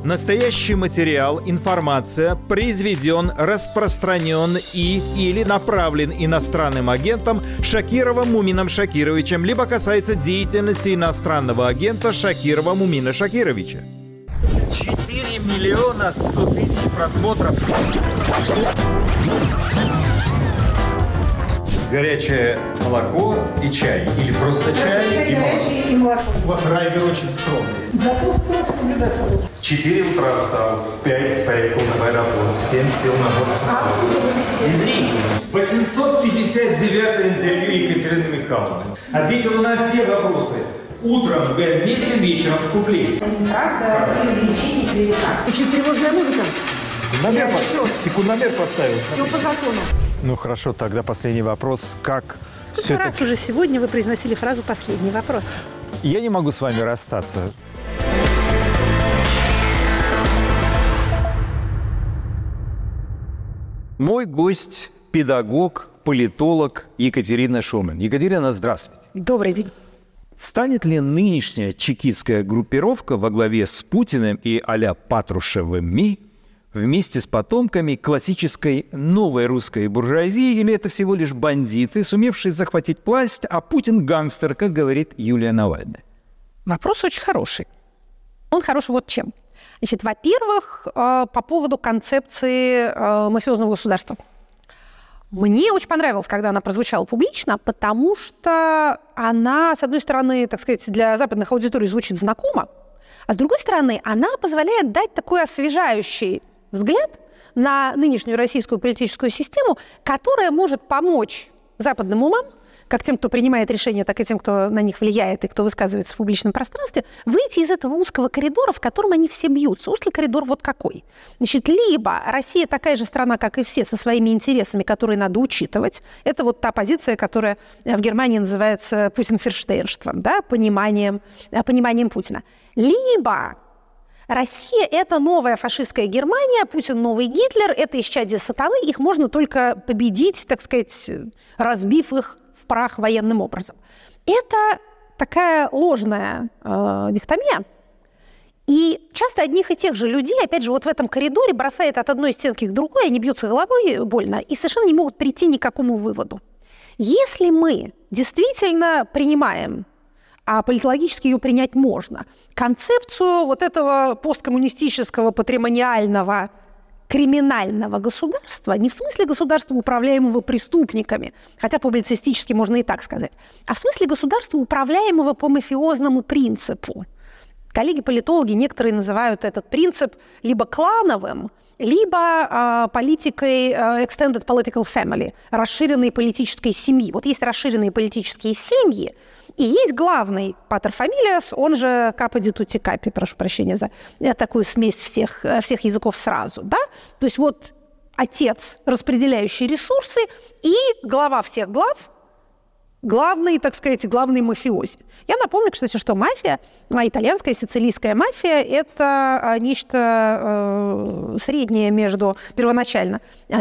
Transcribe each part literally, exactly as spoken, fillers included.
Настоящий материал, информация произведен, распространен и или направлен иностранным агентом Шакировым Мумином Шакировичем, либо касается деятельности иностранного агента Шакирова Мумина Шакировича. четыре миллиона сто тысяч просмотров. Горячее молоко и чай. Или просто чай и молоко. И молоко. У вас райвер очень скромный. Зато строго соблюдаться лучше. В четыре утра встал, в пять поехал на аэропорт, в семь сел на борт самолета. Из Риги. восемьсот пятьдесят девятое интервью Екатерины Михайловны. Ответила на все вопросы. Утром в газете, вечером в куплете. Правда, преувеличение, клевета. Очень тревожная музыка. Секундомер, по... Секундомер поставил. Все по закону. Ну хорошо, тогда последний вопрос. Как Сколько раз уже сегодня вы произносили фразу «последний вопрос»? Я не могу с вами расстаться. Мой гость – педагог, политолог Екатерина Шульман. Екатерина, здравствуйте. Добрый день. Станет ли нынешняя чекистская группировка во главе с Путиным и а-ля Патрушевыми вместе с потомками классической новой русской буржуазии, или это всего лишь бандиты, сумевшие захватить власть, а Путин гангстер, как говорит Юлия Навальная? Вопрос очень хороший. Он хороший вот чем. Значит, во-первых, по поводу концепции мафиозного государства. Мне очень понравилось, когда она прозвучала публично, потому что она, с одной стороны, так сказать, для западных аудиторий звучит знакомо, а с другой стороны, она позволяет дать такой освежающий взгляд на нынешнюю российскую политическую систему, которая может помочь западным умам, как тем, кто принимает решения, так и тем, кто на них влияет и кто высказывается в публичном пространстве, выйти из этого узкого коридора, в котором они все бьются. Узкий коридор вот какой. Значит, либо Россия такая же страна, как и все, со своими интересами, которые надо учитывать. Это вот та позиция, которая в Германии называется путинферштейнством, да, пониманием, пониманием Путина. Либо Россия – это новая фашистская Германия, Путин – новый Гитлер, это исчадие сатаны, их можно только победить, так сказать, разбив их в прах военным образом. Это такая ложная э, дихотомия. И часто одних и тех же людей, опять же, вот в этом коридоре бросает от одной стенки к другой, они бьются головой больно и совершенно не могут прийти ни к какому выводу. Если мы действительно принимаем, а политологически ее принять можно, концепцию вот этого посткоммунистического, патримониального, криминального государства, не в смысле государства, управляемого преступниками, хотя публицистически можно и так сказать, а в смысле государства, управляемого по мафиозному принципу. Коллеги-политологи некоторые называют этот принцип либо клановым, либо э, политикой э, extended political family, расширенной политической семьи. Вот есть расширенные политические семьи, и есть главный патер фамилиас, он же капа ди тути капи, прошу прощения за такую смесь всех, всех языков сразу. Да? То есть вот отец, распределяющий ресурсы, и глава всех глав, главный, так сказать, главный мафиози. Я напомню, кстати, что мафия, итальянская, сицилийская мафия, это нечто э, среднее между, первоначально,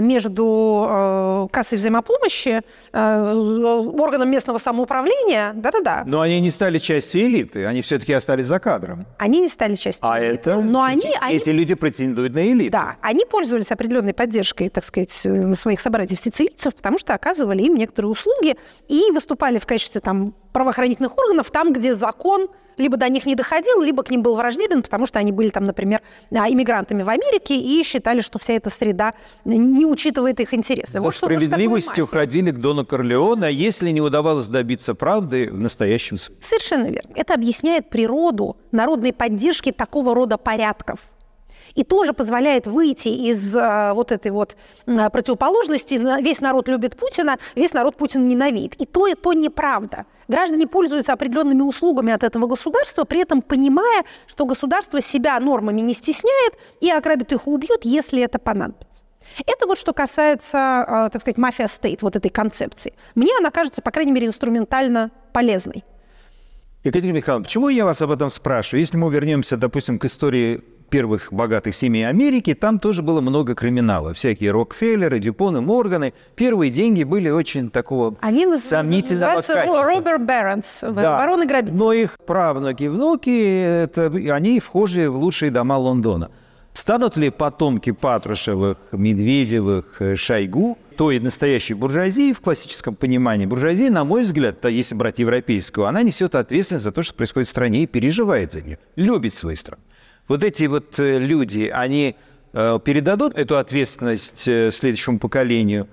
между э, кассой взаимопомощи, э, органом местного самоуправления, да-да-да. Но они не стали частью элиты, они все-таки остались за кадром. Они не стали частью а элиты. Это, но эти, они, они, эти люди претендуют на элиту. Да, они пользовались определенной поддержкой, так сказать, своих собратьев-сицилийцев, потому что оказывали им некоторые услуги и выступали в качестве там правоохранительных органов там, где закон либо до них не доходил, либо к ним был враждебен, потому что они были там, например, иммигрантами в Америке и считали, что вся эта среда не учитывает их интересы. За вот справедливостью ходили к Дону Корлеоне, если не удавалось добиться правды в настоящем суде. Совершенно верно. Это объясняет природу народной поддержки такого рода порядков. И тоже позволяет выйти из а, вот этой вот а, противоположности. Весь народ любит Путина, весь народ Путина ненавидит. И то, и то неправда. Граждане пользуются определенными услугами от этого государства, при этом понимая, что государство себя нормами не стесняет и ограбит их и убьет, если это понадобится. Это вот что касается, так сказать, мафия-стейт, вот этой концепции. Мне она кажется, по крайней мере, инструментально полезной. Екатерина Михайловна, почему я вас об этом спрашиваю? Если мы вернемся, допустим, к истории первых богатых семей Америки, там тоже было много криминала. Всякие Рокфеллеры, Дюпоны, Морганы. Первые деньги были очень такого Они сомнительного называются качества. Робер Бэронс, Да. бароны-грабители. Но их правнуки и внуки, это, они вхожи в лучшие дома Лондона. Станут ли потомки Патрушевых, Медведевых, Шойгу той настоящей буржуазии, в классическом понимании буржуазии, на мой взгляд, если брать европейскую, она несет ответственность за то, что происходит в стране, и переживает за нее, любит свою страну. Вот эти вот люди, они э, передадут эту ответственность э, следующему поколению,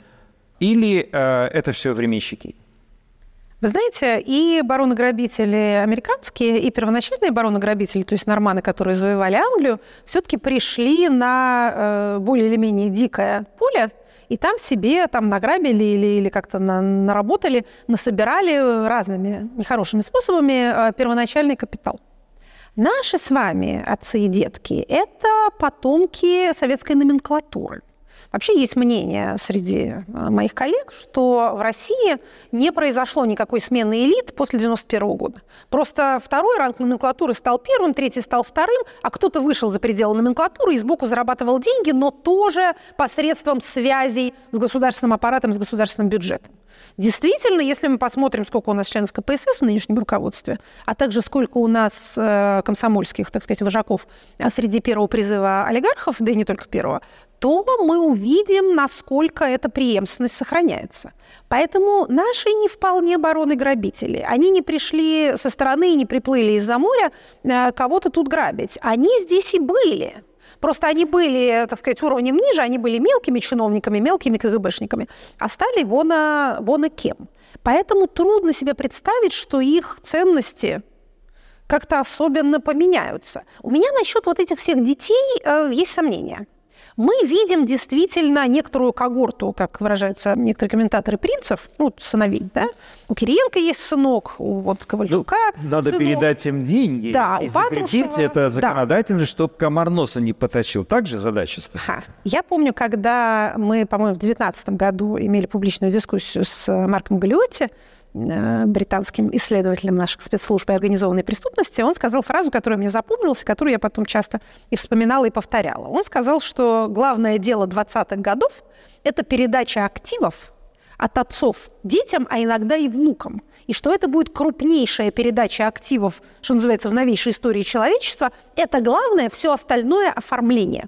или э, это все временщики? Вы знаете, и бароны-грабители американские, и первоначальные бароны-грабители, то есть норманы, которые завоевали Англию, все-таки пришли на э, более или менее дикое поле, и там себе там награбили или, или как-то на, наработали, насобирали разными нехорошими способами э, первоначальный капитал. Наши с вами отцы и детки – это потомки советской номенклатуры. Вообще есть мнение среди моих коллег, что в России не произошло никакой смены элит после девяносто первого года. Просто второй ранг номенклатуры стал первым, третий стал вторым, а кто-то вышел за пределы номенклатуры и сбоку зарабатывал деньги, но тоже посредством связей с государственным аппаратом, с государственным бюджетом. Действительно, если мы посмотрим, сколько у нас членов ка пэ эс эс в нынешнем руководстве, а также сколько у нас э, комсомольских, так сказать, вожаков среди первого призыва олигархов, да и не только первого, то мы увидим, насколько эта преемственность сохраняется. Поэтому наши не вполне бароны-грабители. Они не пришли со стороны и не приплыли из-за моря э, кого-то тут грабить. Они здесь и были. Просто они были, так сказать, уровнем ниже, они были мелкими чиновниками, мелкими ка гэ бэшниками, а стали вон, а, вон и кем. Поэтому трудно себе представить, что их ценности как-то особенно поменяются. У меня насчет вот этих всех детей э, есть сомнения. Мы видим действительно некоторую когорту, как выражаются некоторые комментаторы, принцев, ну, сыновей, да? У Кириенко есть сынок, у вот Ковальчука ну, надо сынок. передать им деньги Да, и у запретить Патрушева, это законодательно, да. чтобы комар носа не поточил. Так же задача стоит? Ага. Я помню, когда мы, по-моему, в две тысячи девятнадцатом году имели публичную дискуссию с Марком Галлиотти, британским исследователем наших спецслужб и организованной преступности, он сказал фразу, которая мне запомнилась, которую я потом часто и вспоминала, и повторяла. Он сказал, что главное дело двадцатых годов – это передача активов от отцов детям, а иногда и внукам. И что это будет крупнейшая передача активов, что называется, в новейшей истории человечества. Это главное, все остальное – оформление.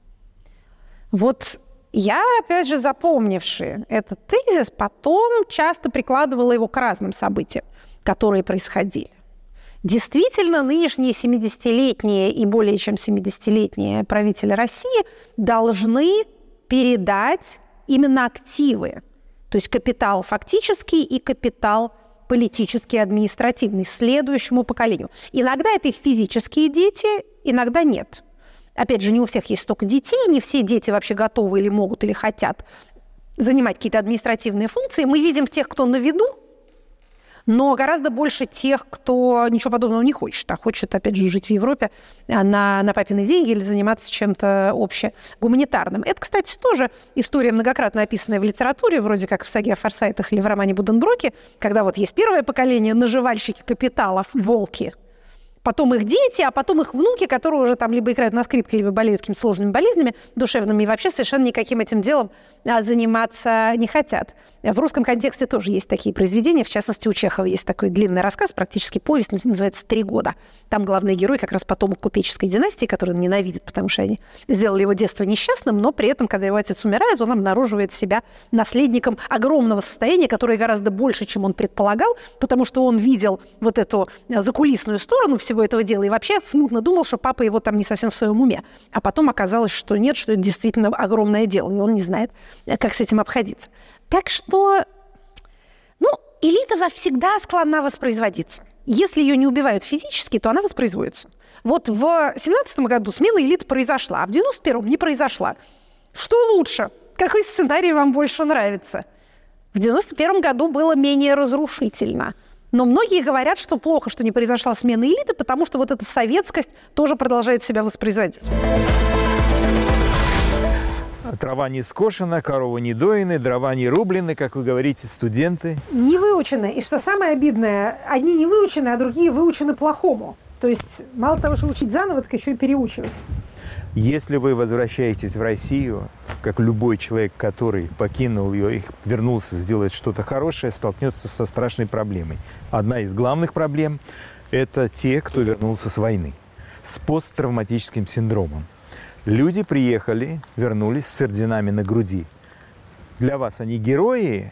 Вот я, опять же, запомнивши этот тезис, потом часто прикладывала его к разным событиям, которые происходили. Действительно, нынешние семидесятилетние и более чем семидесятилетние правители России должны передать именно активы, то есть капитал фактический и капитал политический, административный, следующему поколению. Иногда это их физические дети, иногда нет. Опять же, не у всех есть столько детей, не все дети вообще готовы или могут, или хотят занимать какие-то административные функции. Мы видим тех, кто на виду, но гораздо больше тех, кто ничего подобного не хочет, а хочет, опять же, жить в Европе на, на папины деньги или заниматься чем-то общегуманитарным. Это, кстати, тоже история, многократно описанная в литературе, вроде как в саге о Форсайтах или в романе Буденброке, когда вот есть первое поколение наживальщики капиталов, волки, потом их дети, а потом их внуки, которые уже там либо играют на скрипке, либо болеют какими-то сложными болезнями душевными и вообще совершенно никаким этим делом заниматься не хотят. В русском контексте тоже есть такие произведения. В частности, у Чехова есть такой длинный рассказ, практически повесть, называется «Три года». Там главный герой как раз потомок купеческой династии, которую он ненавидит, потому что они сделали его детство несчастным, но при этом, когда его отец умирает, он обнаруживает себя наследником огромного состояния, которое гораздо больше, чем он предполагал, потому что он видел вот эту закулисную сторону всего этого дела и вообще смутно думал, что папа его там не совсем в своем уме. А потом оказалось, что нет, что это действительно огромное дело, и он не знает, как с этим обходиться. Так что, ну, элита всегда склонна воспроизводиться. Если ее не убивают физически, то она воспроизводится. Вот в семнадцатом году смена элиты произошла, а в девяносто первом не произошла. Что лучше? Какой сценарий вам больше нравится? В девяносто первом году было менее разрушительно. Но многие говорят, что плохо, что не произошла смена элиты, потому что вот эта советскость тоже продолжает себя воспроизводить. Трава не скошена, коровы не доены, дрова не рублены, как вы говорите, студенты. Не выучены. И что самое обидное, одни не выучены, а другие выучены плохому. То есть мало того, что учить заново, так еще и переучивать. Если вы возвращаетесь в Россию, как любой человек, который покинул ее и вернулся сделать что-то хорошее, столкнется со страшной проблемой. Одна из главных проблем – это те, кто вернулся с войны, с посттравматическим синдромом. Люди приехали, вернулись с орденами на груди. Для вас они герои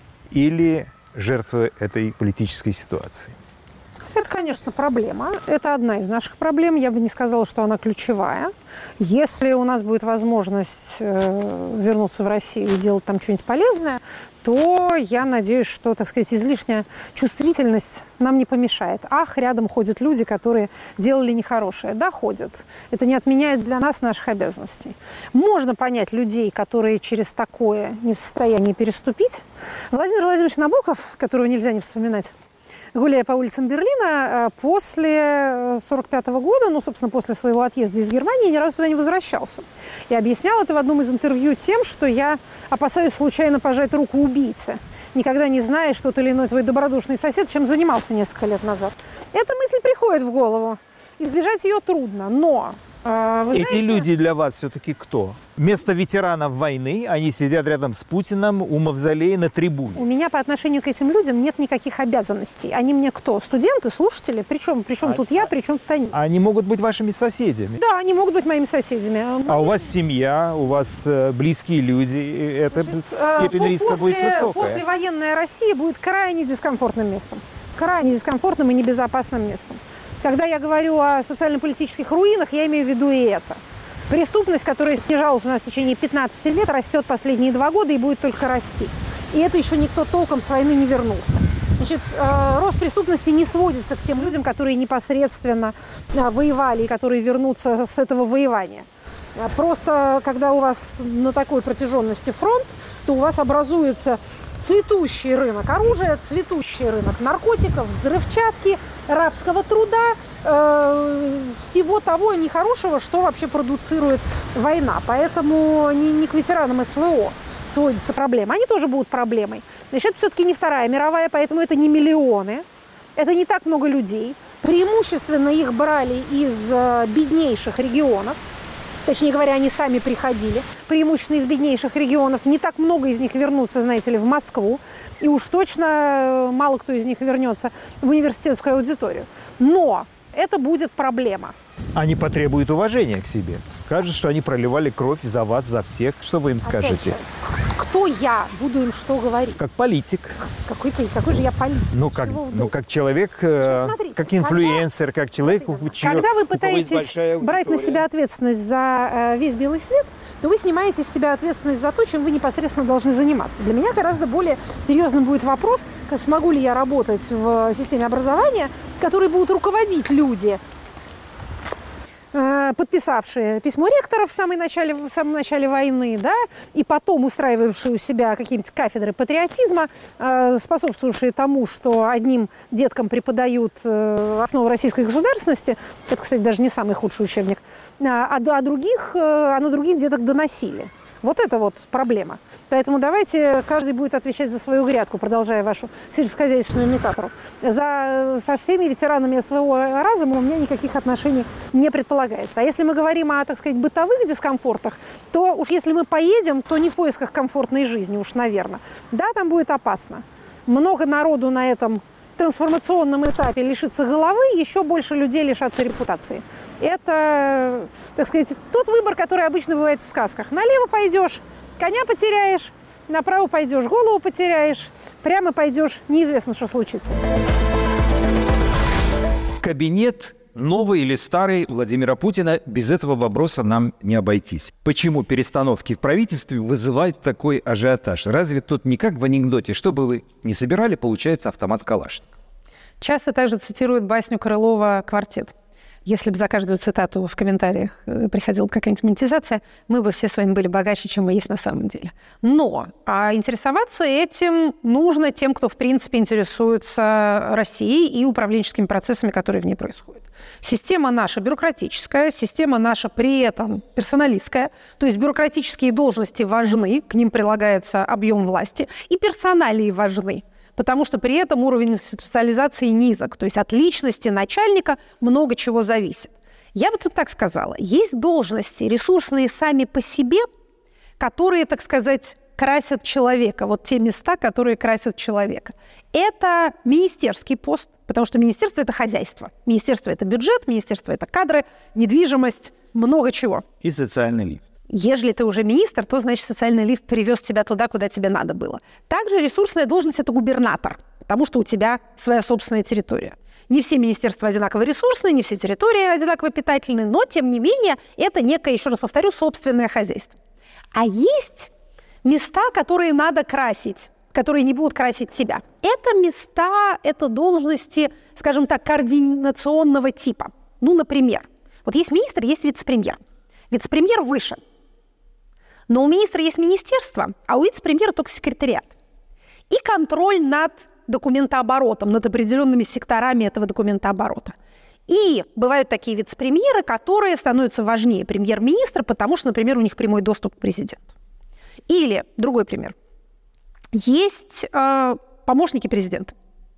или жертвы этой политической ситуации? Это, конечно, проблема. Это одна из наших проблем. Я бы не сказала, что она ключевая. Если у нас будет возможность э, вернуться в Россию и делать там что-нибудь полезное, то я надеюсь, что, так сказать, излишняя чувствительность нам не помешает. Ах, рядом ходят люди, которые делали нехорошее. Да, ходят. Это не отменяет для нас наших обязанностей. Можно понять людей, которые через такое не в состоянии переступить. Владимир Владимирович Набоков, которого нельзя не вспоминать, гуляя по улицам Берлина, после сорок пятого года, ну, собственно, после своего отъезда из Германии, ни разу туда не возвращался. И объяснял это в одном из интервью тем, что я опасаюсь случайно пожать руку убийце, никогда не зная, что тот или иной твой добродушный сосед чем занимался несколько лет назад. Эта мысль приходит в голову. Избежать ее трудно, но... Вы Эти знаете, люди для вас все-таки кто? Вместо ветеранов войны они сидят рядом с Путиным у мавзолея на трибуне. У меня по отношению к этим людям нет никаких обязанностей. Они мне кто? Студенты, слушатели? Причем, причем а, тут я, причем тут они? Они могут быть вашими соседями. Да, они могут быть моими соседями. А у вас семья, у вас э, близкие люди. Это Значит, степень э, риска после, будет высокая. Послевоенная Россия будет крайне дискомфортным местом. Крайне дискомфортным и небезопасным местом. Когда я говорю о социально-политических руинах, я имею в виду и это. Преступность, которая снижалась у нас в течение пятнадцати лет, растет последние два года и будет только расти. И это еще никто толком с войны не вернулся. Значит, э, рост преступности не сводится к тем людям, которые непосредственно э, воевали и которые вернутся с этого воевания. Просто когда у вас на такой протяженности фронт, то у вас образуется цветущий рынок оружия, цветущий рынок наркотиков, взрывчатки, рабского труда, э, всего того нехорошего, что вообще продуцирует война. Поэтому не, не к ветеранам СВО сводится проблема. Они тоже будут проблемой. Значит, это все-таки не Вторая мировая, поэтому это не миллионы, это не так много людей. Преимущественно их брали из э, беднейших регионов. Точнее говоря, они сами приходили, преимущественно из беднейших регионов. Не так много из них вернутся, знаете ли, в Москву. И уж точно мало кто из них вернется в университетскую аудиторию. Но это будет проблема. Они потребуют уважения к себе. Скажут, что они проливали кровь за вас, за всех. Что вы им скажете? Же, кто я буду им что говорить? Как политик. Какой ты? Какой же я политик? Ну, как, ну, как человек, э, смотрите, как инфлюенсер, когда, как человек, у чьего, когда вы у кого есть пытаетесь большая брать на аудитория. себя ответственность за э, весь белый свет, то вы снимаете с себя ответственность за то, чем вы непосредственно должны заниматься. Для меня гораздо более серьезным будет вопрос, смогу ли я работать в системе образования, которой будут руководить люди, подписавшие письмо ректоров в самом начале, в самом начале войны, да, и потом устраивавшие у себя какие-нибудь кафедры патриотизма, способствующие тому, что одним деткам преподают основы российской государственности, это, кстати, даже не самый худший учебник, а, а других, а на других деток доносили. Вот это вот проблема. Поэтому давайте каждый будет отвечать за свою грядку, продолжая вашу сельскохозяйственную метафору. За, со всеми ветеранами СВО разума у меня никаких отношений не предполагается. А если мы говорим о, так сказать, бытовых дискомфортах, то уж если мы поедем, то не в поисках комфортной жизни, уж, наверное. Да, там будет опасно. Много народу на этом трансформационном этапе лишится головы, еще больше людей лишатся репутации. Это, так сказать, тот выбор, который обычно бывает в сказках. Налево пойдешь, коня потеряешь, направо пойдешь, голову потеряешь, прямо пойдешь, неизвестно, что случится. Кабинет новый или старый Владимира Путина, без этого вопроса нам не обойтись. Почему перестановки в правительстве вызывают такой ажиотаж? Разве тут не как в анекдоте, что бы вы ни собирали, получается автомат Калашникова? Часто также цитируют басню Крылова «Квартет». Если бы за каждую цитату в комментариях приходила какая-нибудь монетизация, мы бы все с вами были богаче, чем мы есть на самом деле. Но а интересоваться этим нужно тем, кто, в принципе, интересуется Россией и управленческими процессами, которые в ней происходят. Система наша бюрократическая, система наша при этом персоналистская, то есть бюрократические должности важны, к ним прилагается объем власти, и персоналии важны. потому что при этом уровень институциализации низок. То есть от личности начальника много чего зависит. Я бы тут так сказала. Есть должности ресурсные сами по себе, которые, так сказать, красят человека. Вот те места, которые красят человека. Это министерский пост, потому что министерство – это хозяйство. Министерство – это бюджет, министерство – это кадры, недвижимость, много чего. И социальный лифт. Если ты уже министр, то, значит, социальный лифт привез тебя туда, куда тебе надо было. Также ресурсная должность – это губернатор, потому что у тебя своя собственная территория. Не все министерства одинаково ресурсные, не все территории одинаково питательные, но, тем не менее, это некое, еще раз повторю, собственное хозяйство. А есть места, которые надо красить, которые не будут красить тебя. Это места, это должности, скажем так, координационного типа. Ну, например, вот есть министр, есть вице-премьер. Вице-премьер выше. Но у министра есть министерство, а у вице-премьера только секретариат. И контроль над документооборотом, над определенными секторами этого документооборота. И бывают такие вице-премьеры, которые становятся важнее премьер-министра, потому что, например, у них прямой доступ к президенту. Или другой пример. Есть э, помощники президента,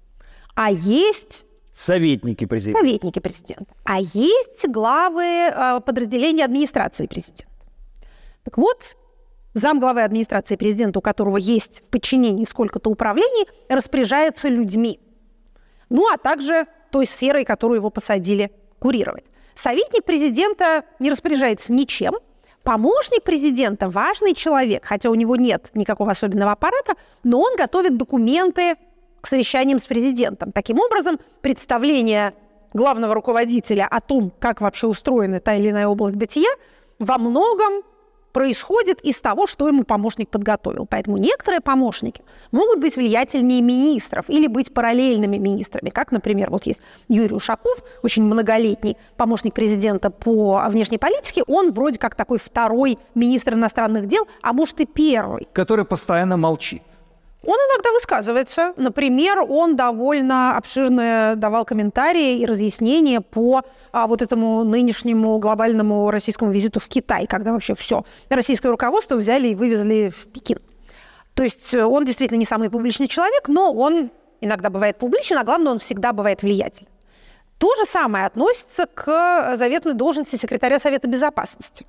а есть... Советники президента. Советники президента. А есть главы э, подразделения администрации президента. Так вот, замглавы администрации президента, у которого есть в подчинении сколько-то управлений, распоряжается людьми. Ну, а также той сферой, которую его посадили курировать. Советник президента не распоряжается ничем. Помощник президента – важный человек, хотя у него нет никакого особенного аппарата, но он готовит документы к совещаниям с президентом. Таким образом, представление главного руководителя о том, как вообще устроена та или иная область бытия, во многом происходит из того, что ему помощник подготовил. Поэтому некоторые помощники могут быть влиятельнее министров или быть параллельными министрами, как, например, вот есть Юрий Ушаков, очень многолетний помощник президента по внешней политике, он вроде как такой второй министр иностранных дел, а может и первый. Который постоянно молчит. Он иногда высказывается. Например, он довольно обширно давал комментарии и разъяснения по а, вот этому нынешнему глобальному российскому визиту в Китай, когда вообще все российское руководство взяли и вывезли в Пекин. То есть он действительно не самый публичный человек, но он иногда бывает публичен, а главное, он всегда бывает влиятелен. То же самое относится к заветной должности секретаря Совета Безопасности.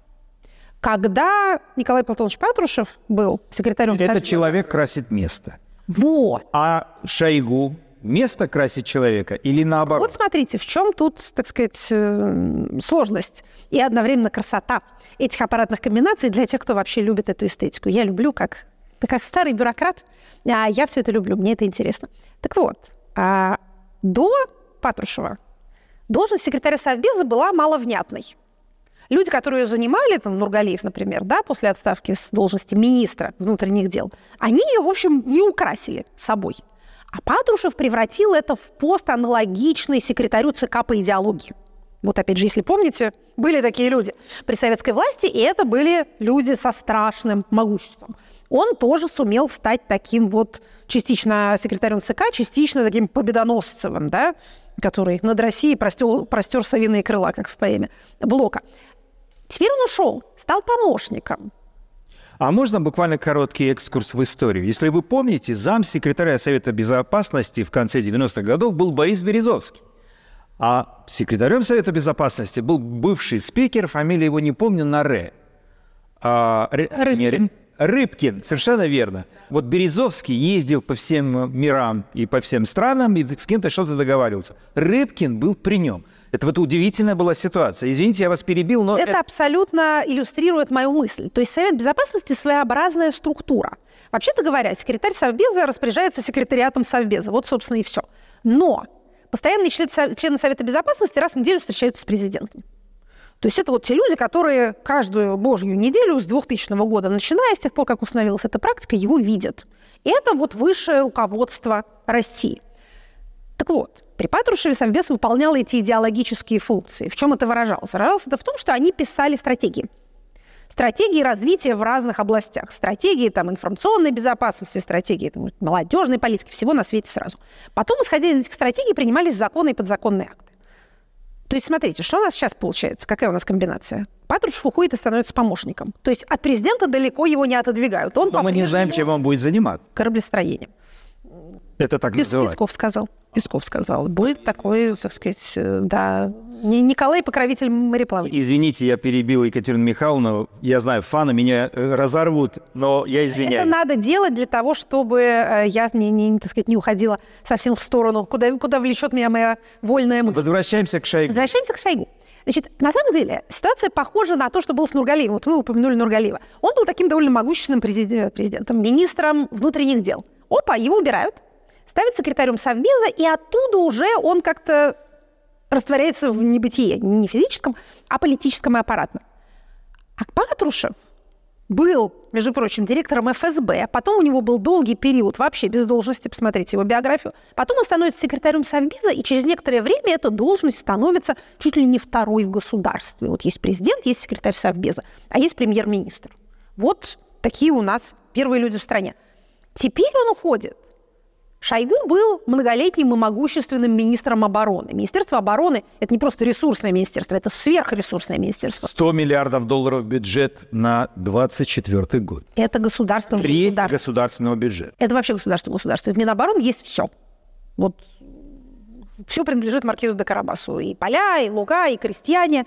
Когда Николай Платонович Патрушев был секретарем Совета... Этот человек красит место. Вот. А Шойгу место красит человека или наоборот? Вот смотрите, в чем тут, так сказать, сложность и одновременно красота этих аппаратных комбинаций для тех, кто вообще любит эту эстетику. Я люблю, как, как старый бюрократ, а я все это люблю, мне это интересно. Так вот, а до Патрушева должность секретаря Совбеза была маловнятной. Люди, которые ее занимали, там, Нургалиев, например, да, после отставки с должности министра внутренних дел, они ее, в общем, не украсили собой. А Патрушев превратил это в пост, аналогичный секретарю ЦК по идеологии. Вот опять же, если помните, были такие люди при советской власти, и это были люди со страшным могуществом. Он тоже сумел стать таким вот частично секретарем ЦК, частично таким победоносцевым, да, который над Россией простер, простер совиные крыла, как в поэме Блока. Теперь он ушел, стал помощником. А можно буквально короткий экскурс в историю? Если вы помните, замсекретаря Совета Безопасности в конце девяностых годов был Борис Березовский. А секретарем Совета Безопасности был бывший спикер, фамилию его не помню, на Р. А, Рыбкин. Не, Рыбкин, совершенно верно. Вот Березовский ездил по всем мирам и по всем странам, и с кем-то что-то договаривался. Рыбкин был при нем. Это вот удивительная была ситуация. Извините, я вас перебил, но... Это, это абсолютно иллюстрирует мою мысль. То есть Совет Безопасности – своеобразная структура. Вообще-то говоря, секретарь Совбеза распоряжается секретариатом Совбеза. Вот, собственно, и все. Но постоянные члены Совета Безопасности раз в неделю встречаются с президентом. То есть это вот те люди, которые каждую божью неделю с двухтысячного года, начиная с тех пор, как установилась эта практика, его видят. И это вот высшее руководство России. Так вот, при Патрушеве Совбез выполнял эти идеологические функции. В чем это выражалось? Выражалось это в том, что они писали стратегии. Стратегии развития в разных областях. Стратегии там, информационной безопасности, стратегии там, молодежной политики, всего на свете сразу. Потом, исходя из этих стратегий, принимались законы и подзаконные акты. То есть, смотрите, что у нас сейчас получается? Какая у нас комбинация? Патрушев уходит и становится помощником. То есть от президента далеко его не отодвигают. Он Но мы не знаем, чем он будет заниматься. Кораблестроением. Это так Пес- называют. Песков сказал. Песков сказал. Будет такой, так сказать, э, да... Не Николай, покровитель мореплавания. Извините, я перебил Екатерину Михайловну. Я знаю, фаны меня э, разорвут, но я извиняюсь. Это надо делать для того, чтобы э, я не, не, так сказать, не уходила совсем в сторону, куда, куда влечет меня моя вольная мысль. Возвращаемся к Шойгу. Возвращаемся к Шойгу. Значит, на самом деле ситуация похожа на то, что было с Нургалиевым. Вот мы упомянули Нургалиева. Он был таким довольно могущественным президент, президентом, министром внутренних дел. Опа, его убирают, ставят секретарем Совбеза, и оттуда уже он как-то растворяется в небытие, не физическом, а политическом и аппаратном. А Патрушев был, между прочим, директором эф эс бэ, потом у него был долгий период вообще без должности, посмотрите его биографию, потом он становится секретарем Совбеза, и через некоторое время эта должность становится чуть ли не второй в государстве. Вот есть президент, есть секретарь Совбеза, а есть премьер-министр. Вот такие у нас первые люди в стране. Теперь он уходит. Шойгу был многолетним и могущественным министром обороны. Министерство обороны – это не просто ресурсное министерство, это сверхресурсное министерство. сто миллиардов долларов бюджет на двадцать четвёртый год. Это государственное Треть государство. государственного бюджета. Это вообще государственное государство. В Минобороны есть все. Вот все принадлежит маркизу де Карабасу. И поля, и луга, и крестьяне,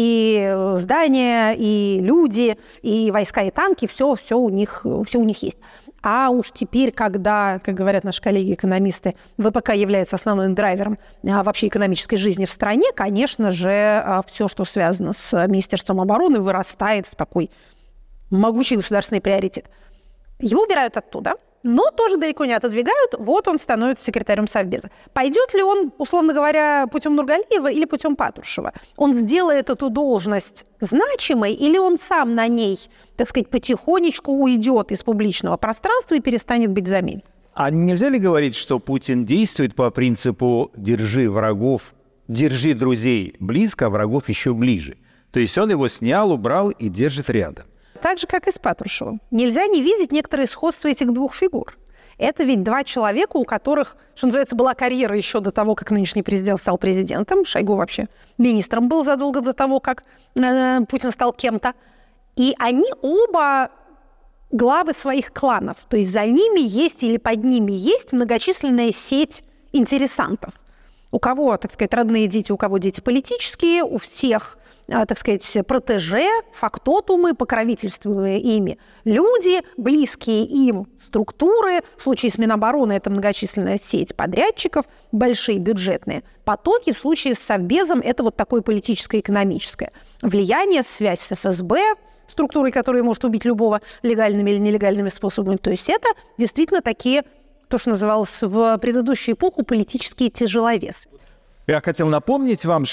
и здания, и люди, и войска, и танки. Все, все у них, все у них есть. А уж теперь, когда, как говорят наши коллеги-экономисты, вэ пэ ка является основным драйвером вообще экономической жизни в стране, конечно же, все, что связано с Министерством обороны, вырастает в такой могучий государственный приоритет. Его убирают оттуда, но тоже далеко не отодвигают. Вот он становится секретарем Совбеза. Пойдет ли он, условно говоря, путем Нургалиева или путем Патрушева? Он сделает эту должность значимой или он сам на ней, так сказать, потихонечку уйдет из публичного пространства и перестанет быть заметен? А нельзя ли говорить, что Путин действует по принципу «держи врагов, держи друзей близко, а врагов еще ближе»? То есть он его снял, убрал и держит рядом. Так же, как и с Патрушевым. Нельзя не видеть некоторые сходства этих двух фигур. Это ведь два человека, у которых, что называется, была карьера еще до того, как нынешний президент стал президентом. Шойгу вообще министром был задолго до того, как э, Путин стал кем-то. И они оба главы своих кланов. То есть за ними есть или под ними есть многочисленная сеть интересантов. У кого, так сказать, родные дети, у кого дети политические, у всех, так сказать, протеже, фактотумы, покровительствуемые ими люди, близкие им структуры. В случае с Минобороны это многочисленная сеть подрядчиков, большие бюджетные потоки. В случае с Совбезом это вот такое политическое-экономическое влияние, связь с эф эс бэ, структурой, которая может убить любого легальными или нелегальными способами. То есть это действительно такие, то, что называлось в предыдущую эпоху, политические тяжеловесы. Я хотел напомнить вам,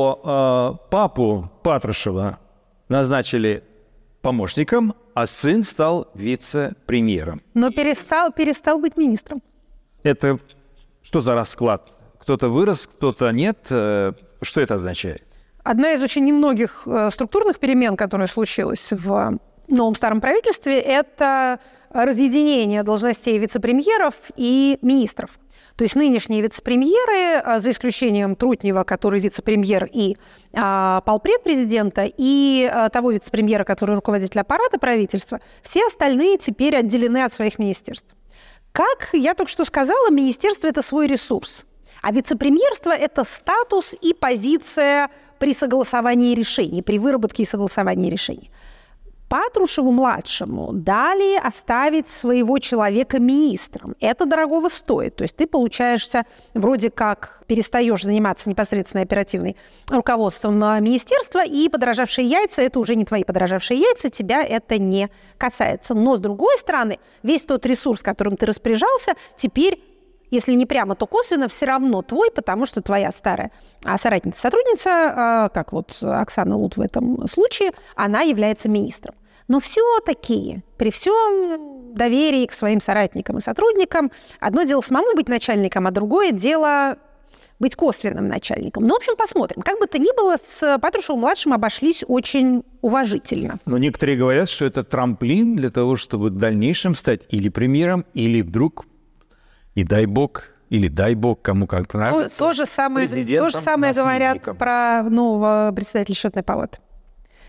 что э, папу Патрушева назначили помощником, а сын стал вице-премьером. Но перестал, перестал быть министром. Это что за расклад? Кто-то вырос, кто-то нет. Э, что это означает? Одна из очень немногих э, структурных перемен, которая случилась в новом старом правительстве, это разъединение должностей вице-премьеров и министров. То есть нынешние вице-премьеры, за исключением Трутнева, который вице-премьер и а, полпред президента, и а, того вице-премьера, который руководитель аппарата правительства, все остальные теперь отделены от своих министерств. Как я только что сказала, министерство – это свой ресурс, а вице-премьерство – это статус и позиция при согласовании решений, при выработке и согласовании решений. Патрушеву-младшему дали оставить своего человека министром. Это дорогого стоит. То есть ты получаешься, вроде как перестаешь заниматься непосредственно оперативным руководством министерства, и подорожавшие яйца – это уже не твои подорожавшие яйца, тебя это не касается. Но, с другой стороны, весь тот ресурс, которым ты распоряжался, теперь, если не прямо, то косвенно, все равно твой, потому что твоя старая соратница-сотрудница, как вот Оксана Лут в этом случае, она является министром. Но все-таки, при всем доверии к своим соратникам и сотрудникам, одно дело самому быть начальником, а другое дело быть косвенным начальником. Ну, в общем, посмотрим. Как бы то ни было, с Патрушевым-младшим обошлись очень уважительно. Но некоторые говорят, что это трамплин для того, чтобы в дальнейшем стать или премьером, или вдруг, не дай бог, или дай бог, кому как нравится, то, то же самое, то же самое говорят про нового председателя счетной палаты.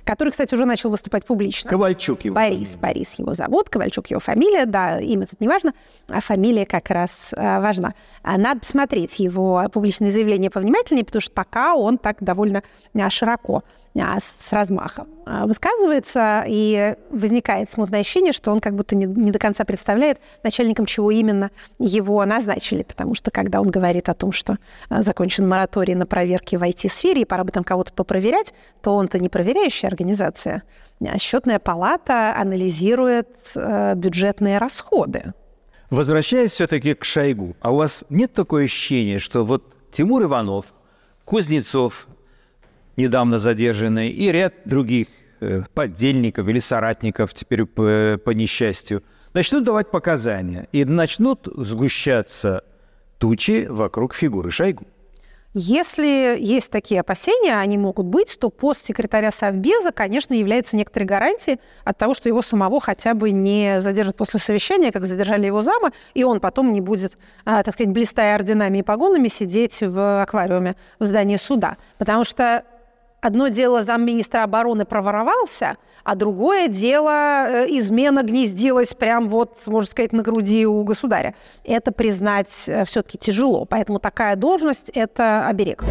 который, кстати, уже начал выступать публично. Ковальчук его Борис, фамилия. Борис его зовут, Ковальчук его фамилия, да, имя тут не важно, а фамилия как раз а, важна. А, надо посмотреть его публичные заявления повнимательнее, потому что пока он так довольно а, широко, а, с, с размахом а, высказывается, и возникает смутное ощущение, что он как будто не, не до конца представляет, начальником чего именно его назначили, потому что когда он говорит о том, что а, закончен мораторий на проверки в ай ти-сфере, и пора бы там кого-то попроверять, то он-то не проверяющая организация. Счетная палата анализирует э, бюджетные расходы. Возвращаясь все-таки к Шойгу, а у вас нет такое ощущения, что вот Тимур Иванов, Кузнецов, недавно задержанный, и ряд других э, подельников или соратников, теперь по, по несчастью, начнут давать показания и начнут сгущаться тучи вокруг фигуры Шойгу? Если есть такие опасения, они могут быть, то пост секретаря Совбеза, конечно, является некоторой гарантией от того, что его самого хотя бы не задержат после совещания, как задержали его зама, и он потом не будет, а, так сказать, блистая орденами и погонами, сидеть в аквариуме в здании суда. Потому что одно дело, замминистра обороны проворовался, а другое дело, измена гнездилась прям вот, можно сказать, на груди у государя. Это признать все-таки тяжело, поэтому такая должность – это оберег.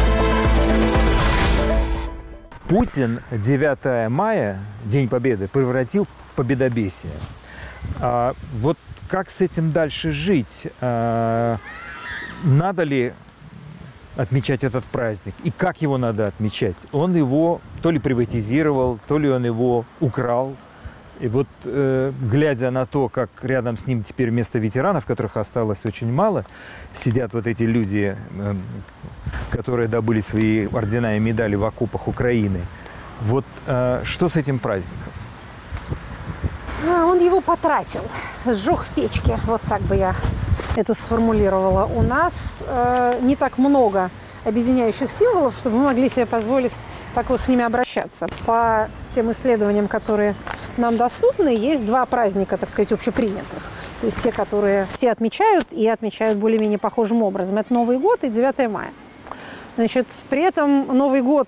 Путин девятое мая, День Победы, превратил в победобесие. А вот как с этим дальше жить? А, надо ли отмечать этот праздник? И как его надо отмечать? Он его то ли приватизировал, то ли он его украл. И вот, э, глядя на то, как рядом с ним теперь вместо ветеранов, которых осталось очень мало, сидят вот эти люди, э, которые добыли свои ордена и медали в окопах Украины. Вот э, что с этим праздником? Он его потратил, сжег в печке, вот так бы я это сформулировала. У нас э, не так много объединяющих символов, чтобы мы могли себе позволить так вот с ними обращаться. По тем исследованиям, которые нам доступны, есть два праздника, так сказать, общепринятых. То есть те, которые все отмечают и отмечают более-менее похожим образом. Это Новый год и девятое мая. Значит, при этом Новый год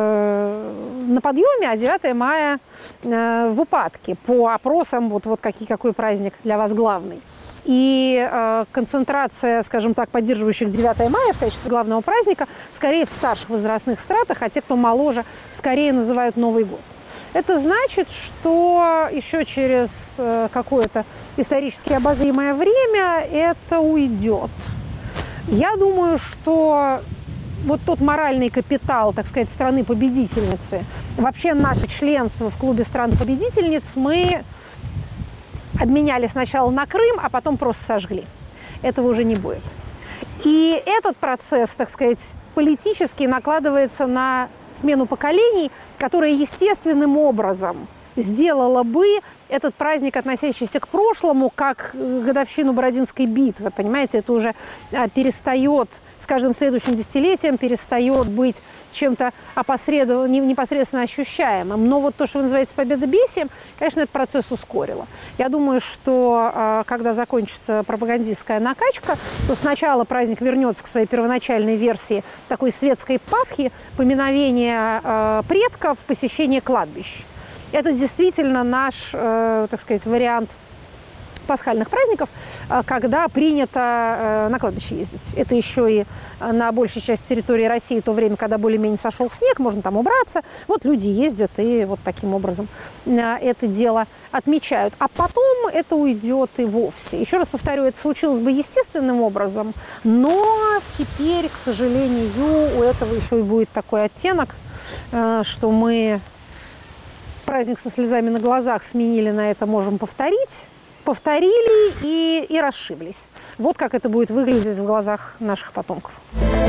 э, на подъеме, а девятое мая э, в упадке. По опросам, вот, вот какие, какой праздник для вас главный. И э, концентрация, скажем так, поддерживающих девятое мая в качестве главного праздника скорее в старших возрастных стратах, а те, кто моложе, скорее называют Новый год. Это значит, что еще через э, какое-то исторически обозримое время это уйдет. Я думаю, что вот тот моральный капитал, так сказать, страны-победительницы, вообще наше членство в клубе стран-победительниц мы обменяли сначала на Крым, а потом просто сожгли. Этого уже не будет. И этот процесс, так сказать, политически накладывается на смену поколений, которая естественным образом сделала бы этот праздник, относящийся к прошлому, как годовщину Бородинской битвы. Понимаете, это уже перестает с каждым следующим десятилетием перестает быть чем-то опосредованным, непосредственно ощущаемым. Но вот то, что вы называете победобесием, конечно, этот процесс ускорило. Я думаю, что когда закончится пропагандистская накачка, то сначала праздник вернется к своей первоначальной версии такой светской Пасхи, поминовения предков, посещение кладбищ. Это действительно наш, э, так сказать, вариант пасхальных праздников, когда принято на кладбище ездить. Это еще и на большей части территории России, то время, когда более-менее сошел снег, можно там убраться. Вот люди ездят и вот таким образом это дело отмечают. А потом это уйдет и вовсе. Еще раз повторю, это случилось бы естественным образом, но теперь, к сожалению, у этого еще и будет такой оттенок, что мы праздник со слезами на глазах сменили на это «можем повторить», повторили и, и расшиблись. Вот как это будет выглядеть в глазах наших потомков.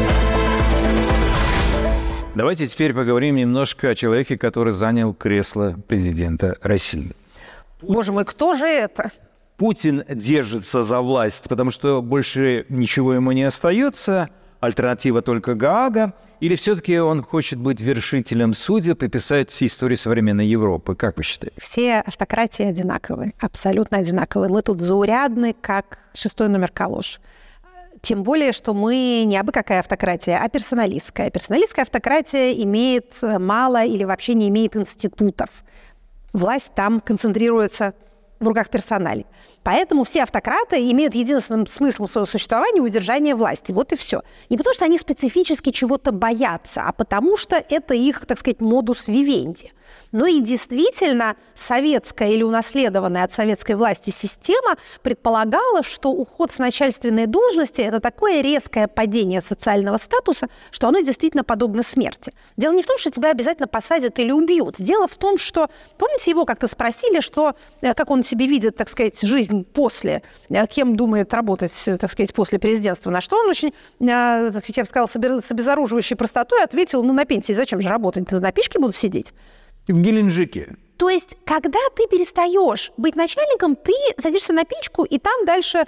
Давайте теперь поговорим немножко о человеке, который занял кресло президента России. Боже мой, кто же это? Путин держится за власть, потому что больше ничего ему не остается, альтернатива только Гаага, или все-таки он хочет быть вершителем судеб и писать историю современной Европы? Как вы считаете? Все автократии одинаковые, абсолютно одинаковые. Мы тут заурядны, как шестой номер калош. Тем более, что мы не абы какая автократия, а персоналистская. Персоналистская автократия имеет мало или вообще не имеет институтов. Власть там концентрируется в руках персоналей. Поэтому все автократы имеют единственным смыслом своего существования удержание власти. Вот и все. Не потому, что они специфически чего-то боятся, а потому, что это их, так сказать, модус вивенди. Но и действительно советская или унаследованная от советской власти система предполагала, что уход с начальственной должности – это такое резкое падение социального статуса, что оно действительно подобно смерти. Дело не в том, что тебя обязательно посадят или убьют. Дело в том, что, помните, его как-то спросили, что, как он себе видит, так сказать, жизнь после, кем думает работать, так сказать, после президентства, на что он очень, я бы сказала, с обезоруживающей простотой ответил: ну, на пенсии зачем же работать, на печке буду сидеть. В Геленджике. То есть, когда ты перестаешь быть начальником, ты садишься на печку, и там дальше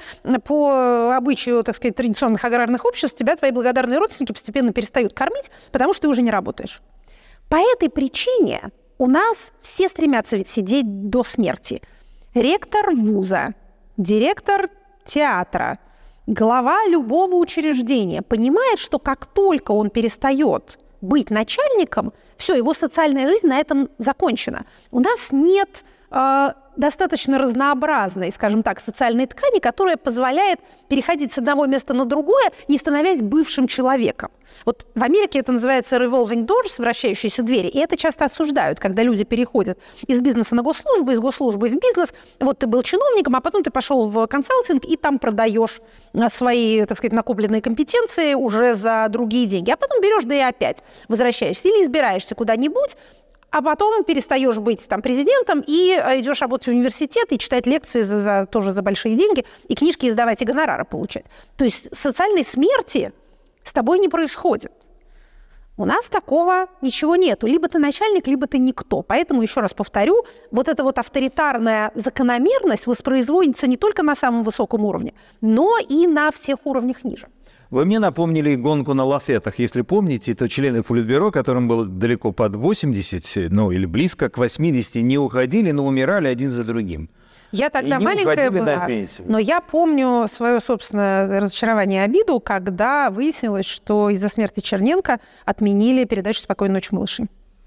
по обычаю, так сказать, традиционных аграрных обществ тебя твои благодарные родственники постепенно перестают кормить, потому что ты уже не работаешь. По этой причине у нас все стремятся ведь сидеть до смерти. Ректор вуза, директор театра, глава любого учреждения понимает, что как только он перестает быть начальником, все, его социальная жизнь на этом закончена. У нас нет э, достаточно разнообразной, скажем так, социальной ткани, которая позволяет переходить с одного места на другое, не становясь бывшим человеком. Вот в Америке это называется revolving doors, вращающиеся двери, и это часто осуждают, когда люди переходят из бизнеса на госслужбу, из госслужбы в бизнес. Вот ты был чиновником, а потом ты пошел в консалтинг и там продаешь свои, так сказать, накопленные компетенции уже за другие деньги. А потом берешь, да и опять возвращаешься или избираешься куда-нибудь, а потом перестаешь быть там президентом и идешь работать в университет и читать лекции за, за, тоже за большие деньги, и книжки издавать, и гонорары получать. То есть социальной смерти с тобой не происходит. У нас такого ничего нету. Либо ты начальник, либо ты никто. Поэтому, еще раз повторю, вот эта вот авторитарная закономерность воспроизводится не только на самом высоком уровне, но и на всех уровнях ниже. Вы мне напомнили гонку на лафетах. Если помните, то члены Политбюро, которым было далеко под восемьдесят, ну или близко к восьмидесяти, не уходили, но умирали один за другим. Я тогда маленькая была, но я помню свое собственное разочарование и обиду, когда выяснилось, что из-за смерти Черненко отменили передачу «Спокойной ночи, малыши».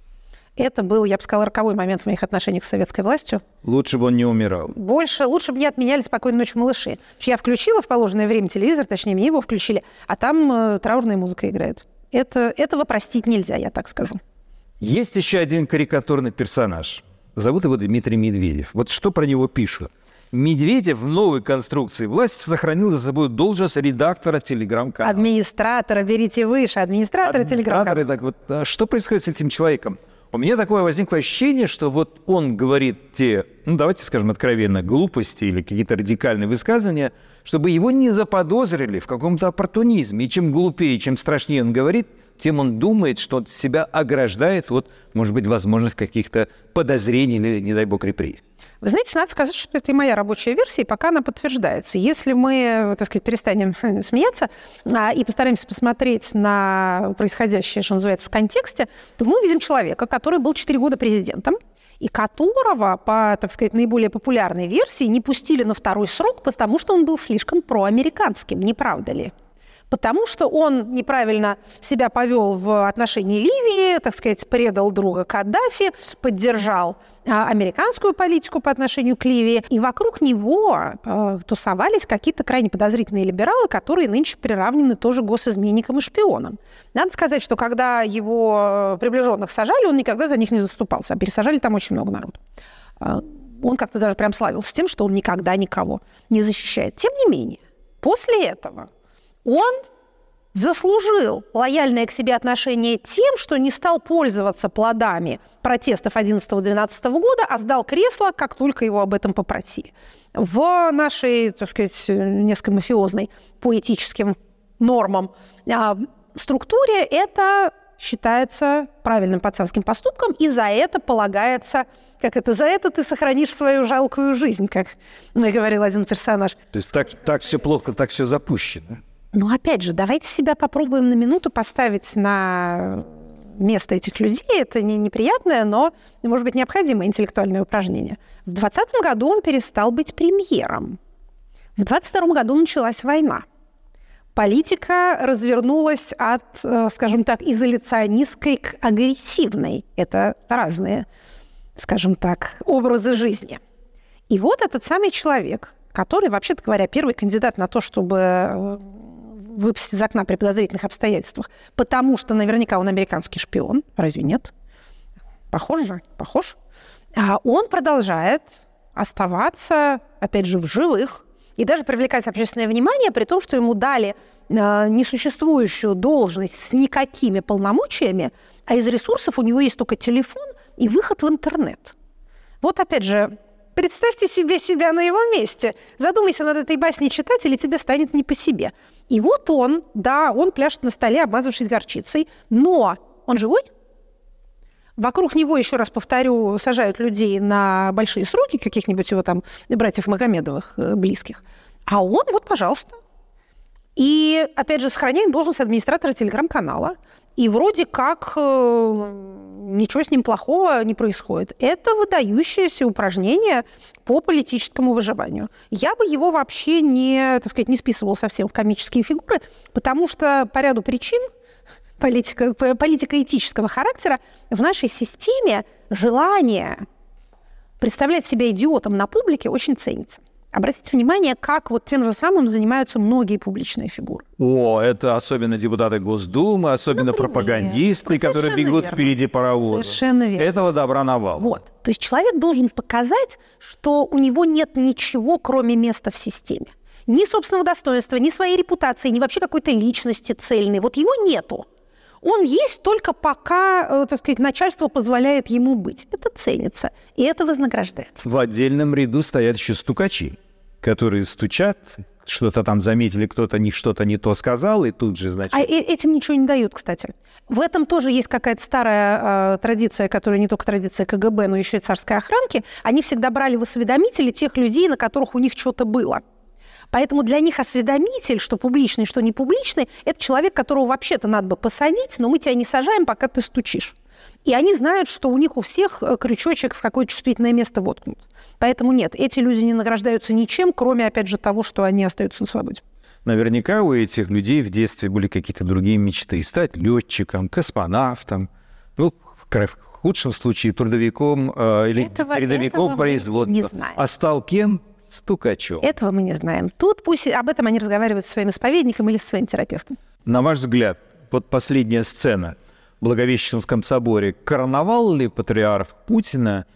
Это был, я бы сказала, роковой момент в моих отношениях с советской властью. Лучше бы он не умирал. Больше, лучше бы не отменяли «Спокойной ночи, малыши». Я включила в положенное время телевизор, точнее, мне его включили, а там э, траурная музыка играет. Это, этого простить нельзя, я так скажу. Есть еще один карикатурный персонаж. Зовут его Дмитрий Медведев. Вот что про него пишут. Медведев в новой конструкции власти сохранил за собой должность редактора телеграм-канала. Администратора, берите выше, администратора телеграм-канала. Так вот, а что происходит с этим человеком? У меня такое возникло ощущение, что вот он говорит те, ну давайте скажем откровенно, глупости или какие-то радикальные высказывания, чтобы его не заподозрили в каком-то оппортунизме. И чем глупее, чем страшнее он говорит, тем он думает, что он себя ограждает от, может быть, возможных каких-то подозрений или, не дай бог, репрессий. Вы знаете, надо сказать, что это и моя рабочая версия, и пока она подтверждается. Если мы, так сказать, перестанем смеяться а, и постараемся посмотреть на происходящее, что называется, в контексте, то мы увидим человека, который был четыре года президентом, и которого, по, так сказать, наиболее популярной версии, не пустили на второй срок, потому что он был слишком проамериканским, не правда ли? Потому что он неправильно себя повел в отношении Ливии, так сказать, предал друга Каддафи, поддержал а, американскую политику по отношению к Ливии. И вокруг него а, тусовались какие-то крайне подозрительные либералы, которые нынче приравнены тоже госизменникам и шпионам. Надо сказать, что когда его приближенных сажали, он никогда за них не заступался, а пересажали там очень много народу. А, он как-то даже прям славился тем, что он никогда никого не защищает. Тем не менее, после этого он заслужил лояльное к себе отношение тем, что не стал пользоваться плодами протестов одиннадцатого-двенадцатого года, а сдал кресло, как только его об этом попросили. В нашей, так сказать, несколько мафиозной по этическим нормам структуре это считается правильным пацанским поступком, и за это полагается, как это, за это ты сохранишь свою жалкую жизнь, как говорил один персонаж. То есть так, так все плохо, так все запущено. Но опять же, давайте себя попробуем на минуту поставить на место этих людей. Это не неприятное, но, может быть, необходимое интеллектуальное упражнение. В двадцатом году он перестал быть премьером. В двадцать втором году началась война. Политика развернулась от, скажем так, изоляционистской к агрессивной. Это разные, скажем так, образы жизни. И вот этот самый человек, который, вообще-то говоря, первый кандидат на то, чтобы выпустить из окна при подозрительных обстоятельствах, потому что наверняка он американский шпион. Разве нет? Похож же? Похож. А он продолжает оставаться, опять же, в живых и даже привлекать общественное внимание, при том, что ему дали э, несуществующую должность с никакими полномочиями, а из ресурсов у него есть только телефон и выход в интернет. Вот опять же, представьте себе себя на его месте. Задумайся над этой басней читатель, и тебе станет не по себе. И вот он, да, он пляшет на столе, обмазавшись горчицей, но он живой? Вокруг него, еще раз повторю, сажают людей на большие сроки, каких-нибудь его там братьев Магомедовых близких. А он, вот, пожалуйста. И, опять же, сохраняет должность администратора телеграм-канала. И вроде как э, ничего с ним плохого не происходит. Это выдающееся упражнение по политическому выживанию. Я бы его вообще не, так сказать, не списывала совсем в комические фигуры, потому что по ряду причин политика, политико-этического характера в нашей системе желание представлять себя идиотом на публике очень ценится. Обратите внимание, как вот тем же самым занимаются многие публичные фигуры. О, это особенно депутаты Госдумы, особенно Например. пропагандисты, которые бегут верно. впереди паровоза. Совершенно верно. Этого добра навал. Вот. То есть человек должен показать, что у него нет ничего, кроме места в системе. Ни собственного достоинства, ни своей репутации, ни вообще какой-то личности цельной. Вот его нету. Он есть только пока, так сказать, начальство позволяет ему быть. Это ценится, и это вознаграждается. В отдельном ряду стоят еще стукачи, которые стучат, что-то там заметили, кто-то не, что-то не то сказал, и тут же, значит... А этим ничего не дают, кстати. В этом тоже есть какая-то старая э, традиция, которая не только традиция ка гэ бэ, но еще и царской охранки. Они всегда брали в осведомители тех людей, на которых у них что-то было. Поэтому для них осведомитель, что публичный, что не публичный, это человек, которого вообще-то надо бы посадить, но мы тебя не сажаем, пока ты стучишь. И они знают, что у них у всех крючочек в какое-то чувствительное место воткнут. Поэтому нет, эти люди не награждаются ничем, кроме, опять же, того, что они остаются на свободе. Наверняка у этих людей в детстве были какие-то другие мечты. Стать летчиком, космонавтом, ну, в худшем случае трудовиком э, или этого, рядовиком производства. А стал кем? Стукачом. Этого мы не знаем. Тут пусть об этом они разговаривают со своим исповедником или со своим терапевтом. На ваш взгляд, вот последняя сцена в Благовещенском соборе, короновал ли патриарх Путина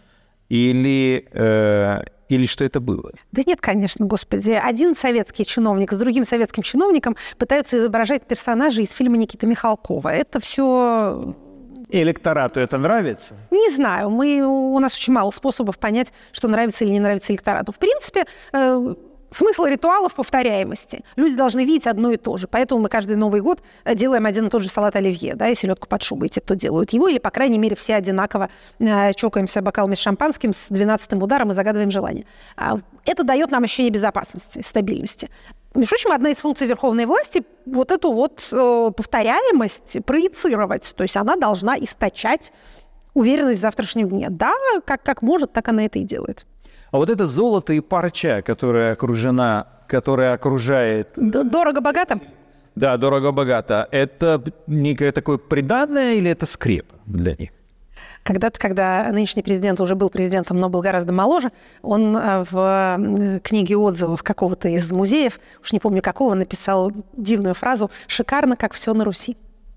или, э, или что это было? Да нет, конечно, господи. Один советский чиновник с другим советским чиновником пытаются изображать персонажей из фильма Никиты Михалкова. Это все... Электорату это нравится? Не знаю. Мы, у нас очень мало способов понять, что нравится или не нравится электорату. В принципе, э, смысл ритуалов — повторяемости. Люди должны видеть одно и то же. Поэтому мы каждый Новый год делаем один и тот же салат оливье, да, и селедку под шубой, те, кто делают его, или, по крайней мере, все одинаково э, чокаемся бокалами с шампанским с двенадцатым ударом и загадываем желание. Это дает нам ощущение безопасности, стабильности. Между прочим, одна из функций верховной власти – вот эту вот э, повторяемость проецировать. То есть она должна источать уверенность в завтрашнем дне. Да, как, как может, так она это и делает. А вот это золото и парча, которая окружена, которая окружает... Дорого-богато? Да, дорого-богато. Это некое такое приданное или это скрепа для них? Когда-то, когда нынешний президент уже был президентом, но был гораздо моложе, он в книге отзывов какого-то из музеев, уж не помню какого, написал дивную фразу «Шикарно, как все на Руси».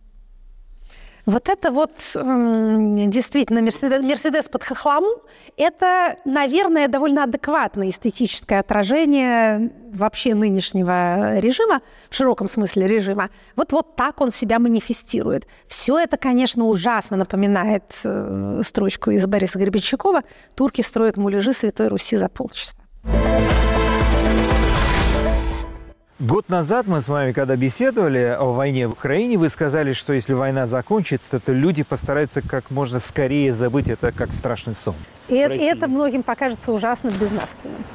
Вот это вот действительно Мерседес, Мерседес под хохлому, это, наверное, довольно адекватное эстетическое отражение вообще нынешнего режима, в широком смысле режима. Вот, вот так он себя манифестирует. Все это, конечно, ужасно напоминает э, строчку из Бориса Гребенщикова «Турки строят муляжи Святой Руси за полчаса». Год назад мы с вами, когда беседовали о войне в Украине, вы сказали, что если война закончится, то люди постараются как можно скорее забыть это, как страшный сон. И это многим покажется ужасно безнравственным.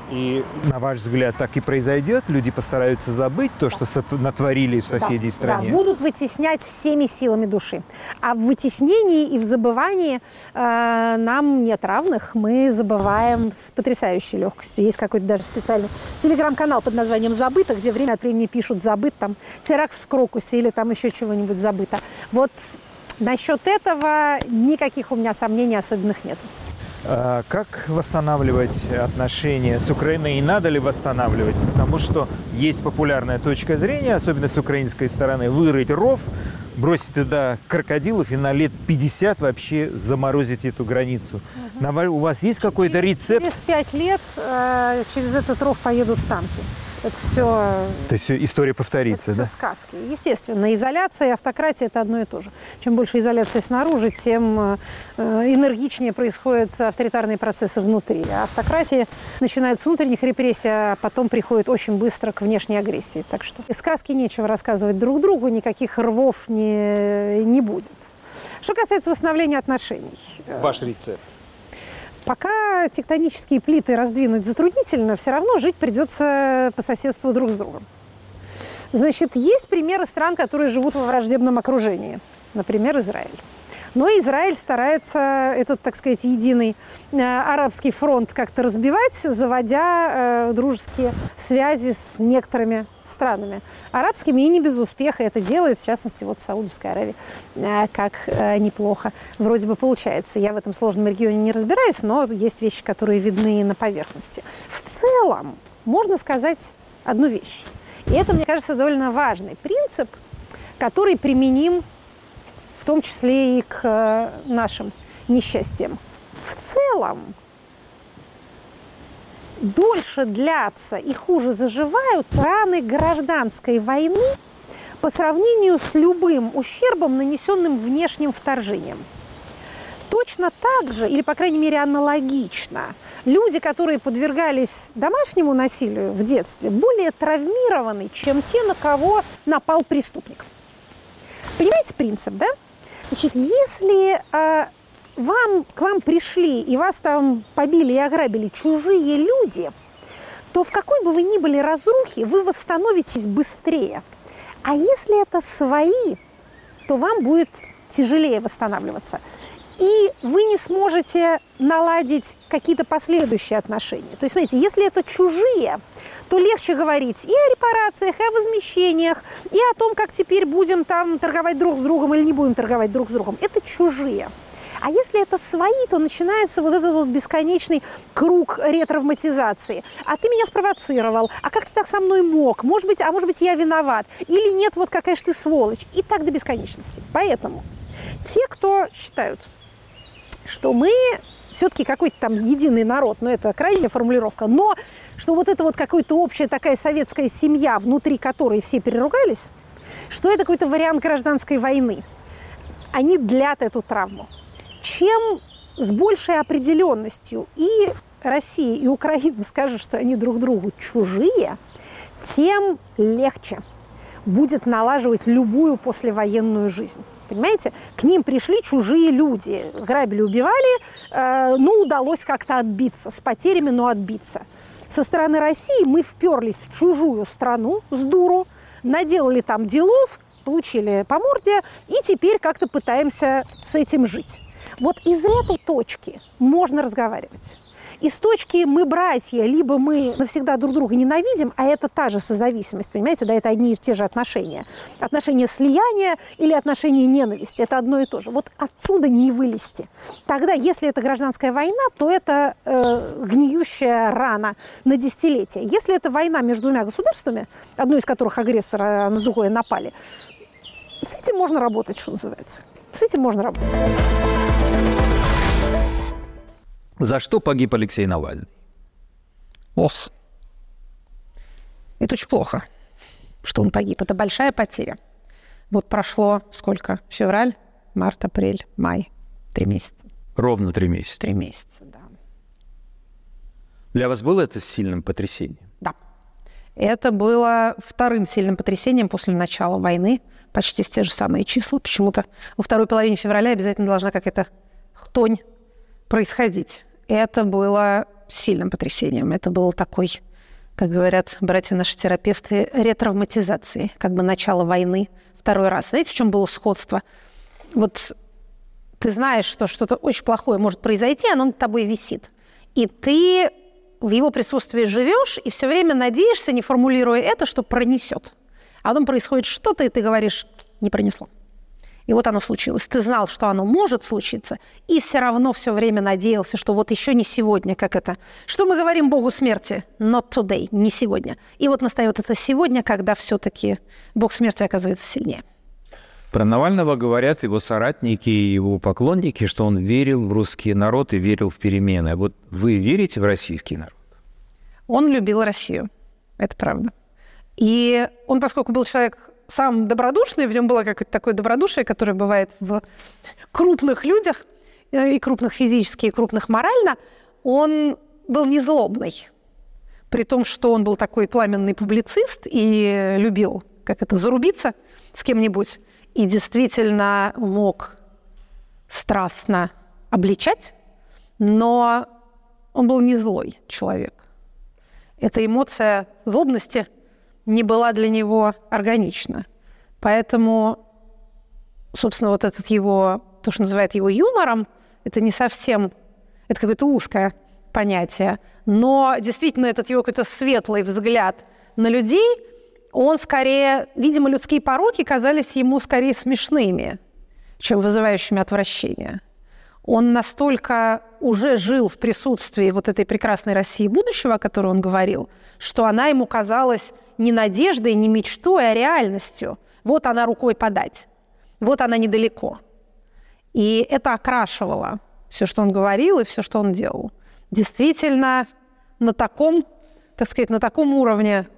И, на ваш взгляд, так и произойдет? Люди постараются забыть то, что сот- натворили в соседней да, стране? Да, будут вытеснять всеми силами души. А в вытеснении и в забывании э, нам нет равных. Мы забываем с потрясающей легкостью. Есть какой-то даже специальный телеграм-канал под названием «Забыто», где время от времени пишут «забыт», там, теракт в Крокусе или там еще чего-нибудь забыто. Вот насчет этого никаких у меня сомнений особенных нет. А как восстанавливать отношения с Украиной и надо ли восстанавливать? Потому что есть популярная точка зрения, особенно с украинской стороны, вырыть ров, бросить туда крокодилов и на лет пятьдесят вообще заморозить эту границу. Угу. У вас есть какой-то рецепт? Через пять лет э, через этот ров поедут танки. Это все... То есть история повторится, это да? все сказки. Естественно, изоляция и автократия – это одно и то же. Чем больше изоляции снаружи, тем энергичнее происходят авторитарные процессы внутри. А автократия начинает с внутренних репрессий, а потом приходит очень быстро к внешней агрессии. Так что и сказки нечего рассказывать друг другу, никаких рвов не, не будет. Что касается восстановления отношений. Ваш рецепт? Пока тектонические плиты раздвинуть затруднительно, все равно жить придется по соседству друг с другом. Значит, есть примеры стран, которые живут во враждебном окружении. Например, Израиль. Но Израиль старается этот, так сказать, единый э, арабский фронт как-то разбивать, заводя э, дружеские связи с некоторыми странами арабскими, и не без успеха это делает, в частности, вот Саудовская Аравия, э, как э, неплохо вроде бы получается. Я в этом сложном регионе не разбираюсь, но есть вещи, которые видны на поверхности. В целом, можно сказать одну вещь. И это, мне кажется, довольно важный принцип, который применим в том числе и к нашим несчастьям. В целом, дольше длятся и хуже заживают раны гражданской войны по сравнению с любым ущербом, нанесенным внешним вторжением. Точно так же, или, по крайней мере, аналогично, люди, которые подвергались домашнему насилию в детстве, более травмированы, чем те, на кого напал преступник. Понимаете принцип, да? Значит, если э, вам, к вам пришли и вас там побили и ограбили чужие люди, то в какой бы вы ни были разрухе, вы восстановитесь быстрее. А если это свои, то вам будет тяжелее восстанавливаться. И вы не сможете наладить какие-то последующие отношения. То есть, смотрите, если это чужие, то легче говорить и о репарациях, и о возмещениях, и о том, как теперь будем там торговать друг с другом или не будем торговать друг с другом. Это чужие. А если это свои, то начинается вот этот вот бесконечный круг ретравматизации. А ты меня спровоцировал, а как ты так со мной мог? Может быть, а может быть, я виноват? Или нет, вот какая же ты сволочь? И так до бесконечности. Поэтому те, кто считают, что мы все-таки какой-то там единый народ, но это крайняя формулировка, но что вот это вот какая-то общая такая советская семья, внутри которой все переругались, что это какой-то вариант гражданской войны. Они длят эту травму. Чем с большей определенностью и Россия, и Украина скажут, что они друг другу чужие, тем легче будет налаживать любую послевоенную жизнь. Понимаете? К ним пришли чужие люди, грабили, убивали, э, ну, удалось как-то отбиться, с потерями, но отбиться. Со стороны России мы вперлись в чужую страну с дуру, наделали там делов, получили по морде, и теперь как-то пытаемся с этим жить. Вот из этой точки можно разговаривать. Из точки «мы братья», либо мы навсегда друг друга ненавидим, а это та же созависимость, понимаете, да, это одни и те же отношения. Отношения слияния или отношения ненависти – это одно и то же. Вот отсюда не вылезти. Тогда, если это гражданская война, то это э, гниющая рана на десятилетия. Если это война между двумя государствами, одно из которых агрессор, а на другое напали, с этим можно работать, что называется. С этим можно работать. За что погиб Алексей Навальный? Ос. Это очень плохо, что он погиб. Это большая потеря. Вот прошло сколько? Февраль, март, апрель, май. Три месяца. Ровно три месяца. Три месяца, да. Для вас было это сильным потрясением? Да. Это было вторым сильным потрясением после начала войны. Почти в те же самые числа. Почему-то во второй половине февраля обязательно должна какая-то хтонь происходить. это было сильным потрясением. Это был такой, как говорят братья наши терапевты, ретравматизации, как бы начало войны второй раз. Знаете, в чем было сходство? Вот ты знаешь, что что-то очень плохое может произойти, оно над тобой висит. И ты в его присутствии живешь и все время надеешься, не формулируя это, что пронесет. А потом происходит что-то, и ты говоришь, не пронесло. И вот оно случилось. Ты знал, что оно может случиться, и все равно все время надеялся, что вот еще не сегодня, как это. Что мы говорим Богу смерти? Not today, не сегодня. И вот настает это сегодня, когда все-таки Бог смерти оказывается сильнее. Про Навального говорят его соратники и его поклонники, что он верил в русский народ и верил в перемены. Вот вы верите в российский народ? Он любил Россию. Это правда. И он, поскольку был человек сам добродушный, в нем было какое-то такое добродушие, которое бывает в крупных людях, и крупных физически, и крупных морально, он был не злобный. При том, что он был такой пламенный публицист и любил, как это, зарубиться с кем-нибудь, и действительно мог страстно обличать, но он был не злой человек. Эта эмоция злобности не была для него органична. Поэтому, собственно, вот этот его, то, что называют его юмором, это не совсем, это какое-то узкое понятие, но действительно этот его какой-то светлый взгляд на людей, он скорее, видимо, людские пороки казались ему скорее смешными, чем вызывающими отвращение. Он настолько уже жил в присутствии вот этой прекрасной России будущего, о которой он говорил, что она ему казалась не надеждой, не мечтой, а реальностью. Вот она рукой подать. Вот она недалеко. И это окрашивало все, что он говорил, и все, что он делал. Действительно, на таком, так сказать, на таком уровне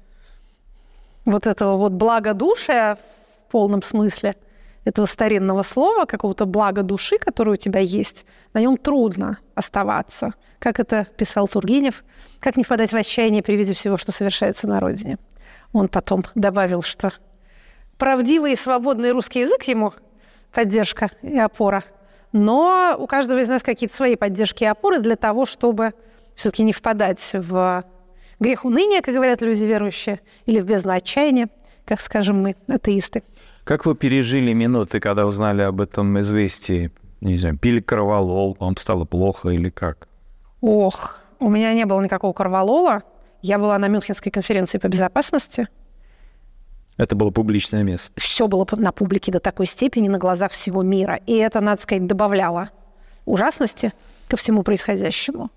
вот этого вот благодушия в полном смысле этого старинного слова, какого-то блага души, которое у тебя есть, на нем трудно оставаться. Как это писал Тургенев, как не впадать в отчаяние при виде всего, что совершается на родине. Он потом добавил, что правдивый и свободный русский язык ему поддержка и опора, но у каждого из нас какие-то свои поддержки и опоры для того, чтобы все-таки не впадать в грех уныния, как говорят люди верующие, или в бездну отчаяния, как скажем мы, атеисты. Как вы пережили минуты, когда узнали об этом известии? Не знаю, пили корвалол, вам стало плохо или как? Ох, у меня не было никакого корвалола. Я была на Мюнхенской конференции по безопасности. Это было публичное место. Все было на публике до такой степени, на глазах всего мира. И это, надо сказать, добавляло ужасности ко всему происходящему.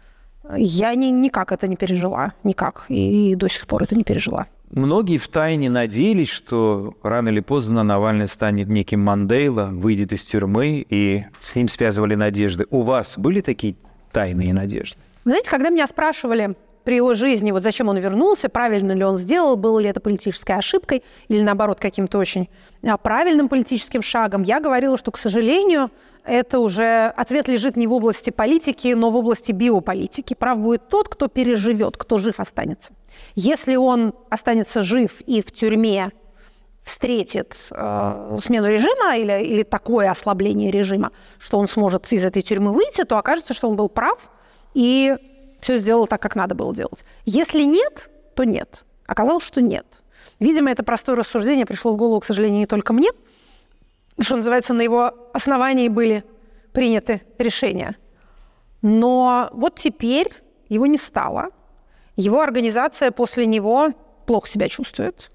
Я ни, никак это не пережила. Никак. И, и до сих пор это не пережила. Многие втайне надеялись, что рано или поздно Навальный станет неким Мандела, выйдет из тюрьмы, и с ним связывали надежды. У вас были такие тайные надежды? Вы знаете, когда меня спрашивали при его жизни, вот зачем он вернулся, правильно ли он сделал, было ли это политической ошибкой или, наоборот, каким-то очень правильным политическим шагом, я говорила, что, к сожалению, это уже ответ лежит не в области политики, но в области биополитики. Прав будет тот, кто переживет, кто жив останется. Если он останется жив и в тюрьме встретит э, смену режима или, или такое ослабление режима, что он сможет из этой тюрьмы выйти, то окажется, что он был прав и все сделал так, как надо было делать. Если нет, то нет. Оказалось, что нет. Видимо, это простое рассуждение пришло в голову, к сожалению, не только мне. Что называется, на его основании были приняты решения. Но вот теперь его не стало. Его организация после него плохо себя чувствует.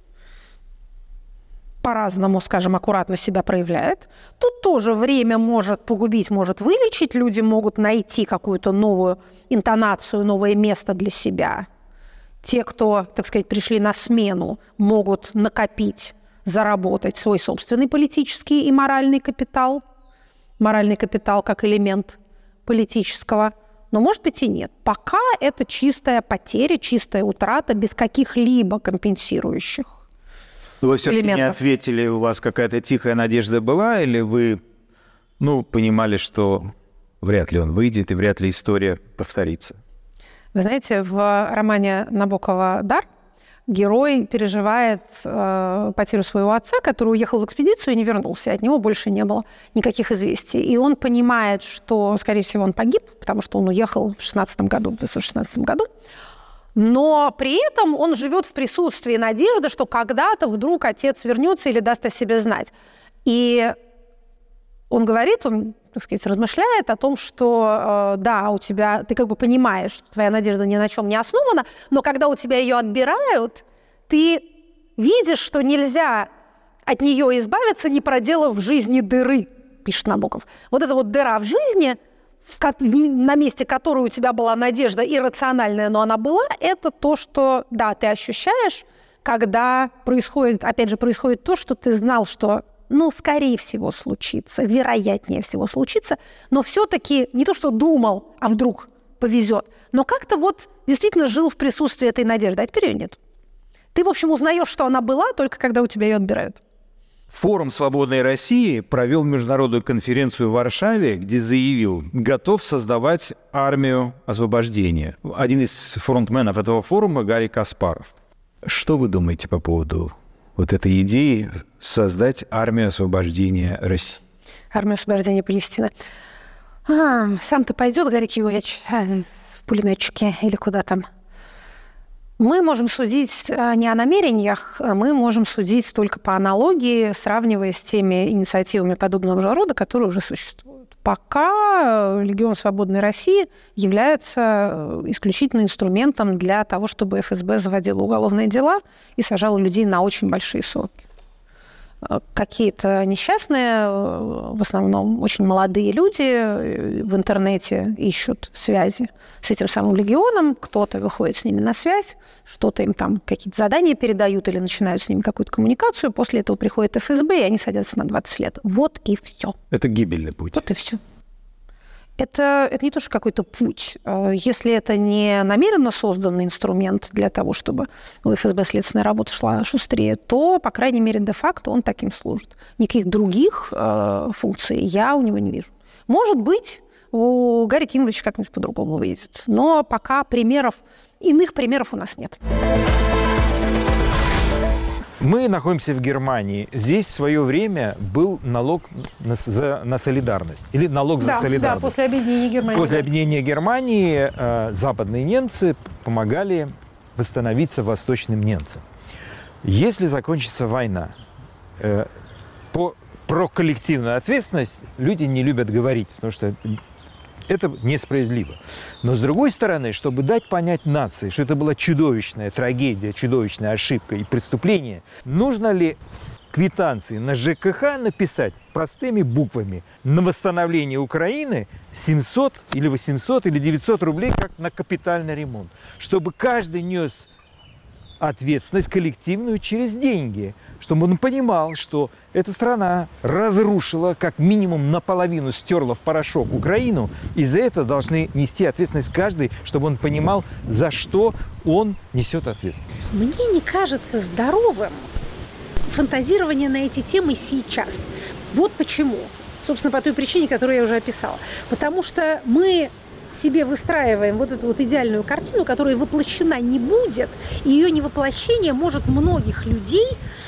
По-разному, скажем, аккуратно себя проявляет. Тут тоже время может погубить, может вылечить. Люди могут найти какую-то новую интонацию, новое место для себя. Те, кто, так сказать, пришли на смену, могут накопить, заработать свой собственный политический и моральный капитал. Моральный капитал как элемент политического. Но, может быть, и нет. Пока это чистая потеря, чистая утрата без каких-либо компенсирующих Вы все-таки элементов. не ответили, у вас какая-то тихая надежда была, или вы ну, понимали, что вряд ли он выйдет и вряд ли история повторится? Вы знаете, в романе Набокова «Дар» герой переживает э, потерю своего отца, который уехал в экспедицию и не вернулся. От него больше не было никаких известий. И он понимает, что, скорее всего, он погиб, потому что он уехал в шестнадцатом году, в тысяча девятьсот шестнадцатом году. Но при этом он живет в присутствии надежды, что когда-то вдруг отец вернется или даст о себе знать. И он говорит, он, так сказать, размышляет о том, что э, да, у тебя, ты как бы понимаешь, что твоя надежда ни на чем не основана, но когда у тебя ее отбирают, ты видишь, что нельзя от нее избавиться, не проделав в жизни дыры, пишет Набоков. Вот эта вот дыра в жизни, в, на месте которой у тебя была надежда иррациональная, но она была, это то, что, да, ты ощущаешь, когда происходит, опять же, происходит то, что ты знал, что, ну, скорее всего, случится, вероятнее всего случится, но все-таки не то, что думал, а вдруг повезет, но как-то вот действительно жил в присутствии этой надежды, а теперь ее нет. Ты, в общем, узнаешь, что она была, только когда у тебя ее отбирают. Форум «Свободной России» провел международную конференцию в Варшаве, где заявил, готов создавать армию освобождения. Один из фронтменов этого форума – Гарри Каспаров. Что вы думаете по поводу вот этой идеи создать армию освобождения России? Армию освобождения Палестины. А, сам-то пойдет Гарри Кивович в пулеметчике или куда там? Мы можем судить не о намерениях, мы можем судить только по аналогии, сравнивая с теми инициативами подобного же рода, которые уже существуют. Пока Легион Свободной России является исключительно инструментом для того, чтобы эф эс бэ заводило уголовные дела и сажало людей на очень большие сроки. Какие-то несчастные, в основном очень молодые люди в интернете ищут связи с этим самым легионом, кто-то выходит с ними на связь, что-то им там какие-то задания передают или начинают с ними какую-то коммуникацию, после этого приходит эф эс бэ, и они садятся на двадцать лет. Вот и все. Это гибельный путь. Вот и все. Это, это не то, что какой-то путь. Если это не намеренно созданный инструмент для того, чтобы у эф эс бэ следственная работа шла шустрее, то, по крайней мере, де-факто он таким служит. Никаких других э, функций я у него не вижу. Может быть, у Гарри Кимовича как-нибудь по-другому выйдет. Но пока примеров, иных примеров у нас нет. Мы находимся в Германии. Здесь в свое время был налог на, за, на солидарность. Или налог да, за солидарность. Да, после объединения Германии. После объединения Германии э, западные немцы помогали восстановиться восточным немцам. Если закончится война, э, по, про коллективную ответственность люди не любят говорить, потому что это несправедливо. Но, с другой стороны, чтобы дать понять нации, что это была чудовищная трагедия, чудовищная ошибка и преступление, нужно ли в квитанции на жэ ка ха написать простыми буквами на восстановление Украины семьсот или восемьсот или девятьсот рублей, как на капитальный ремонт, чтобы каждый нес ответственность коллективную через деньги, чтобы он понимал, что эта страна разрушила, как минимум наполовину стерла в порошок Украину, и за это должны нести ответственность каждый, чтобы он понимал, за что он несет ответственность. Мне не кажется здоровым фантазирование на эти темы сейчас. Вот почему. Собственно, по той причине, которую я уже описала. Потому что мы себе выстраиваем вот эту вот идеальную картину, которая воплощена не будет, и ее невоплощение может многих людей,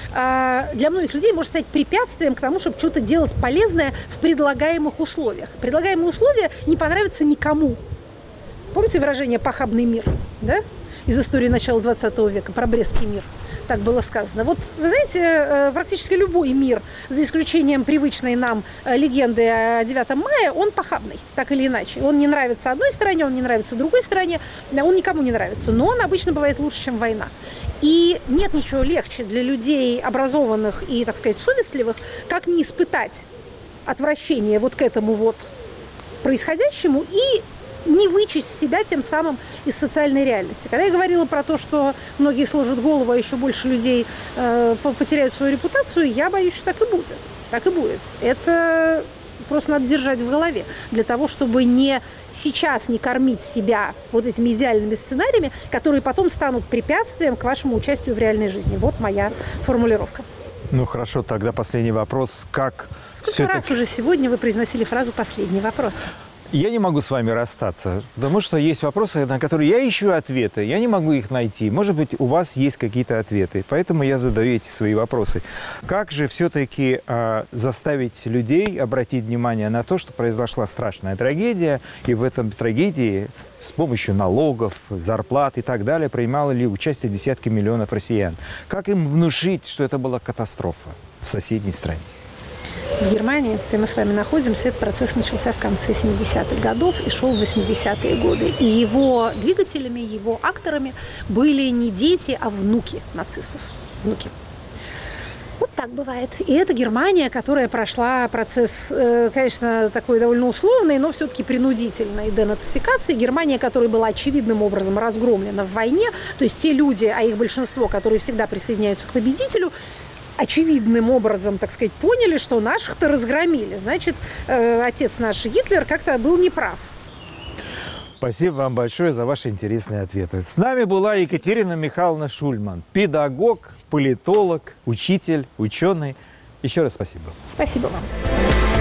для многих людей может стать препятствием к тому, чтобы что-то делать полезное в предлагаемых условиях. Предлагаемые условия не понравятся никому. Помните выражение «похабный мир», да? Из истории начала двадцатого века про Брестский мир. Так было сказано. Вот, вы знаете, практически любой мир, за исключением привычной нам легенды о девятом мая, он похабный, так или иначе. Он не нравится одной стороне, он не нравится другой стороне, он никому не нравится. Но он обычно бывает лучше, чем война. И нет ничего легче для людей образованных и, так сказать, совестливых, как не испытать отвращение вот к этому вот происходящему и не вычесть себя тем самым из социальной реальности. Когда я говорила про то, что многие сложат голову, а еще больше людей э, потеряют свою репутацию, я боюсь, что так и будет. Так и будет. Это просто надо держать в голове для того, чтобы не сейчас не кормить себя вот этими идеальными сценариями, которые потом станут препятствием к вашему участию в реальной жизни. Вот моя формулировка. Ну хорошо, тогда последний вопрос. Как Сколько раз уже сегодня вы произносили фразу «последний вопрос»? Я не могу с вами расстаться, потому что есть вопросы, на которые я ищу ответы, я не могу их найти. Может быть, у вас есть какие-то ответы, поэтому я задаю эти свои вопросы. Как же все-таки э, заставить людей обратить внимание на то, что произошла страшная трагедия, и в этом трагедии с помощью налогов, зарплат и так далее принимало ли участие десятки миллионов россиян? Как им внушить, что это была катастрофа в соседней стране? В Германии, где мы с вами находимся, этот процесс начался в конце семидесятых годов и шел в восьмидесятые годы. И его двигателями, его акторами были не дети, а внуки нацистов. Внуки. Вот так бывает. И это Германия, которая прошла процесс, конечно, такой довольно условный, но все-таки принудительной денацификации. Германия, которая была очевидным образом разгромлена в войне. То есть те люди, а их большинство, которые всегда присоединяются к победителю, очевидным образом, так сказать, поняли, что наших-то разгромили. Значит, э, отец наш Гитлер как-то был неправ. Спасибо вам большое за ваши интересные ответы. С нами была Екатерина Михайловна Шульман, педагог, политолог, учитель, ученый. Еще раз спасибо. Спасибо вам.